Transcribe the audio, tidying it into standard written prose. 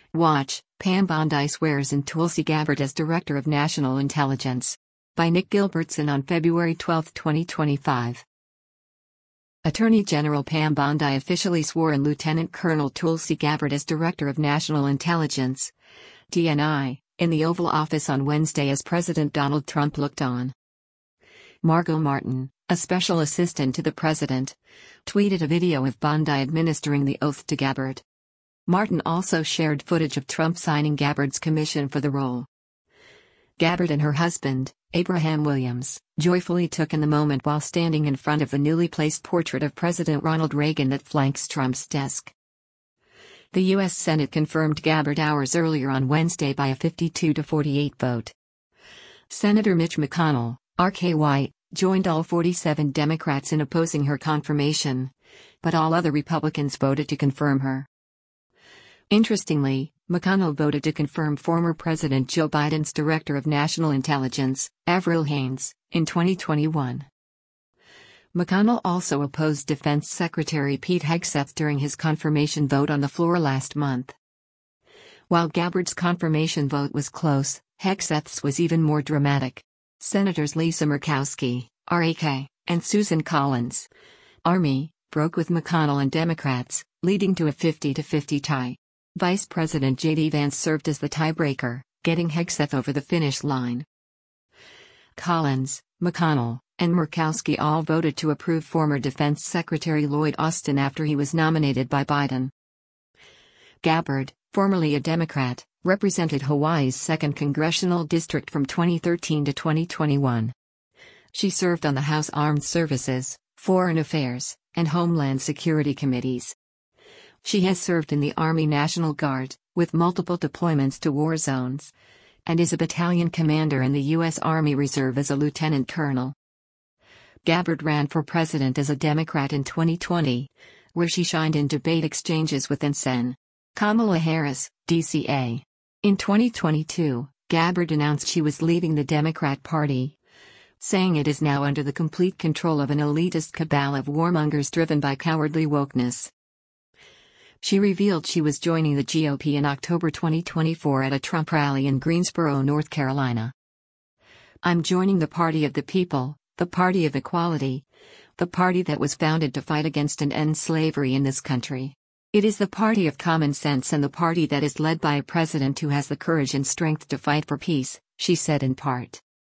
Watch, Pam Bondi swears in Tulsi Gabbard as Director of National Intelligence. By Nick Gilbertson on February 12, 2025. Attorney General Pam Bondi officially swore in Lieutenant Colonel Tulsi Gabbard as Director of National Intelligence, DNI, in the Oval Office on Wednesday as President Donald Trump looked on. Margot Martin, a special assistant to the president, tweeted a video of Bondi administering the oath to Gabbard. Martin also shared footage of Trump signing Gabbard's commission for the role. Gabbard and her husband, Abraham Williams, joyfully took in the moment while standing in front of the newly placed portrait of President Ronald Reagan that flanks Trump's desk. The U.S. Senate confirmed Gabbard hours earlier on Wednesday by a 52-48 vote. Senator Mitch McConnell, RKY, joined all 47 Democrats in opposing her confirmation, but all other Republicans voted to confirm her. Interestingly, McConnell voted to confirm former President Joe Biden's Director of National Intelligence, Avril Haines, in 2021. McConnell also opposed Defense Secretary Pete Hegseth during his confirmation vote on the floor last month. While Gabbard's confirmation vote was close, Hegseth's was even more dramatic. Senators Lisa Murkowski, RAK, and Susan Collins, Army, broke with McConnell and Democrats, leading to a 50-50 tie. Vice President J.D. Vance served as the tiebreaker, getting Hegseth over the finish line. Collins, McConnell, and Murkowski all voted to approve former Defense Secretary Lloyd Austin after he was nominated by Biden. Gabbard, formerly a Democrat, represented Hawaii's 2nd Congressional District from 2013 to 2021. She served on the House Armed Services, Foreign Affairs, and Homeland Security Committees. She has served in the Army National Guard, with multiple deployments to war zones, and is a battalion commander in the U.S. Army Reserve as a lieutenant colonel. Gabbard ran for president as a Democrat in 2020, where she shined in debate exchanges with then Kamala Harris, DCA. In 2022, Gabbard announced she was leaving the Democrat Party, saying it is now under the complete control of an elitist cabal of warmongers driven by cowardly wokeness. She revealed she was joining the GOP in October 2024 at a Trump rally in Greensboro, North Carolina. "I'm joining the Party of the People, the Party of Equality, the party that was founded to fight against and end slavery in this country. It is the party of common sense and the party that is led by a president who has the courage and strength to fight for peace," she said in part.